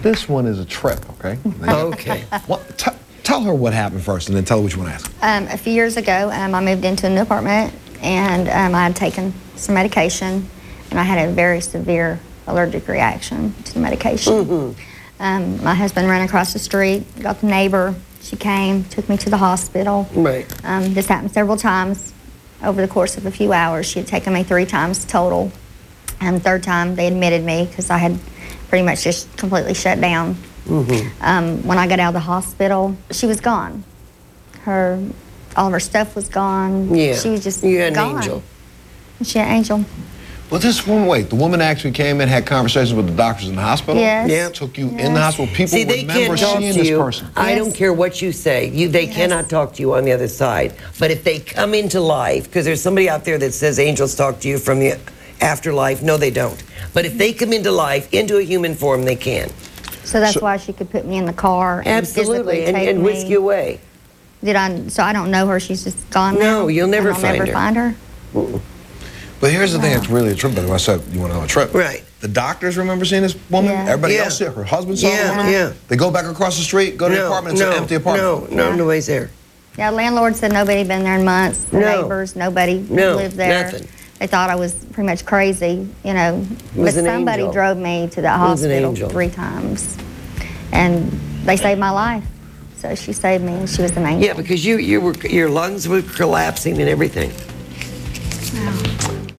This one is a trip, okay? Okay. Tell her what happened first, and then tell her what you want to ask. A few years ago, I moved into a new apartment, and I had taken some medication, and I had a very severe allergic reaction to the medication. My husband ran across the street, got the neighbor. She came, took me to the hospital. Right. This happened several times over the course of a few hours. She had taken me 3 times total. And the third time, they admitted me because I had pretty much just completely shut down. When I got out of the hospital, she was gone. All of her stuff was gone. Yeah. She was just You had gone. an angel. She had an angel. Well, this woman, wait, the woman actually came in, had conversations with the doctors in the hospital? Yes. Yeah. Took you in the hospital? People See, they remember can't talk seeing to this you. person? I Yes. don't care what you say. They cannot talk to you on the other side. But if they come into life, because there's somebody out there that says angels talk to you from the afterlife. No, they don't. But if they come into life, into a human form, they can. So that's why she could put me in the car and Absolutely, physically take and whisk me. you away. So I don't know her. She's just gone now? No, you'll never And I'll find never her. find her? But here's the thing that's really a trip, by the way. I said you want to know a trip. Right. The doctors remember seeing this woman? Yeah. Everybody Yeah. else did. Her husband saw the Yeah, woman? yeah. They go back across the street, go to the apartment, it's an empty apartment. No, nobody's there. Yeah, landlord said nobody had been there in months. The No. neighbors, nobody No, lived there. nothing. They thought I was pretty much crazy, you know. was But an somebody angel. drove me to the was an hospital angel. 3 times. And they saved my life. So she saved me, and she was an angel. Yeah, because your lungs were collapsing and everything. Wow.